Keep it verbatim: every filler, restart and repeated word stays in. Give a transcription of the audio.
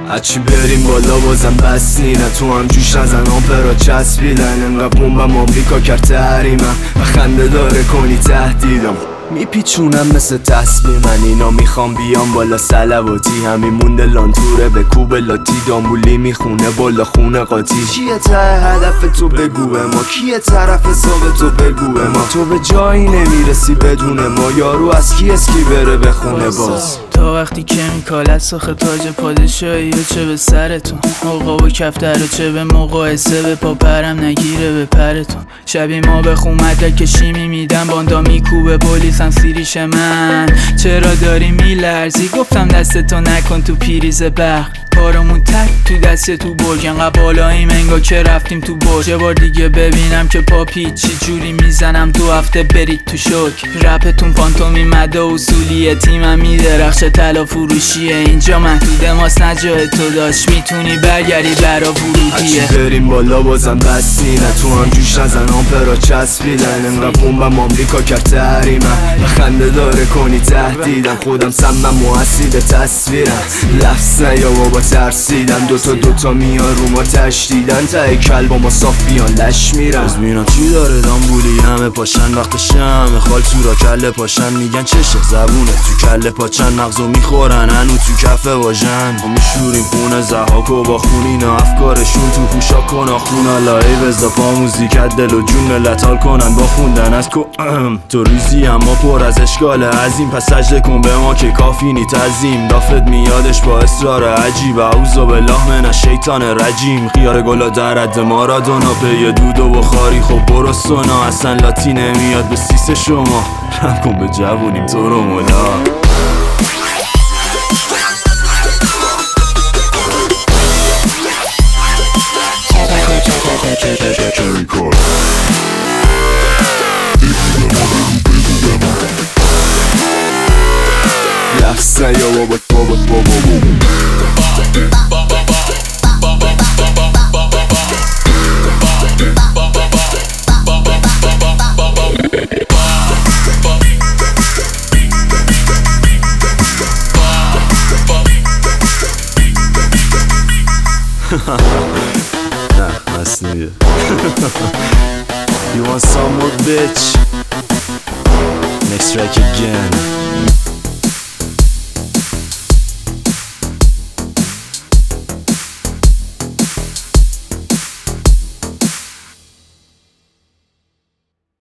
هرچی بریم بالا بازم بستی نه تو هم جوش نزن آمپرا چسبیدن انقدر بومبم آمریکا کرد تحریمم و خنده داره کنی تهدیدم میپیچونم مثل تسبیح من اینا میخوام بیام بالا سلواتی همین مونده لانتوره به کوب لاتی دامبولی میخونه بالا خونه قاطی کیه ته هدف تو بگو به ما کیه طرف حساب تو بگو به ما تو به جایی نمیرسی بدون ما یارو از کی اسکی بره بخونه باز تا وقتی کمیکال ساخت تاج پادشاهی چه به سرتون آقا و کفتر چه به مقایسه به پا پرم نگیره به پرتون شبی ما بخون مدرک شیمی میدم باندا میکوبه پلیسم سیریش من چرا داری میلرزی گفتم دستتو نکن تو پریز برق کارمون تک تو دست تو برگ انقدر بالاییم انگا که رفتیم تو برج یه بار دیگه ببینم که پاپی چی جوری میزنم دو هفته برید تو شوک رپتون فانتومی مده اصولیه تیمم میدرخش طلا فروشیه اینجا محدود ماست نجای تو داشت میتونی برگری برا ورودیه هرچی بریم بالا بازم بستی نه تو هم جوش نزن آمپرا چسبیدن انقدر بومبم آمریکا کرد تحریمم و خنده داره کنی تهدیدم خودم سمم محسیب تصویرم لفظ نیا بابا ترسیدن دوتا دوتا میان رو ما تشدیدن ته کل با ما صاف بیان لش میرن از بینا چی داره دامبولی همه پاشن وقت شمه خال تو را کله پاشن میگن چشه زبونه تو کله پاچن مغزو میخورن هنو تو کفه واژن ما میشوریم خونه زهاکو با خونین افکارشون تو پوشا کن آخونا لایو ازدفا موزیکت دل و جون ملتال کنن با خوندن از کو تو ریزی اما پر از اشکال عظیم پس سجده کن به ما که کافی نی تزیم دافت میادش با اصرار عجیب اعوذ بالله من الشیطان رجیم خیار گلا در حد مارادونا پی دود و بخاری خب برو سونا اصلا لاتی نمیاد به سیس شما رم کن به جوونیم تو رو مولا لفظ نیا بابا بابا بابا Nah, that's new. You want some more, bitch? Next track again.